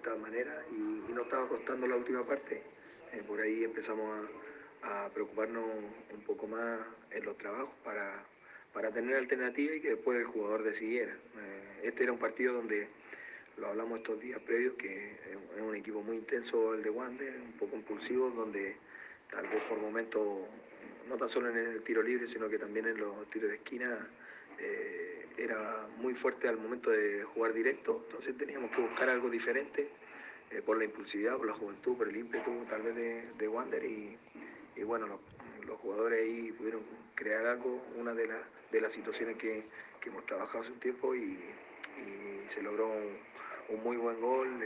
esta manera y nos estaba costando la última parte. Por ahí empezamos a preocuparnos un poco más en los trabajos para tener alternativa y que después el jugador decidiera. Este era un partido donde, lo hablamos estos días previos, que es un equipo muy intenso el de Wander, un poco impulsivo, donde tal vez por momentos, no tan solo en el tiro libre, sino que también en los tiros de esquina, era muy fuerte al momento de jugar directo. Entonces teníamos que buscar algo diferente, por la impulsividad, por la juventud, por el ímpetu tal vez de Wander y bueno, los jugadores ahí pudieron crear algo, una de las situaciones que hemos trabajado hace un tiempo y se logró un muy buen gol.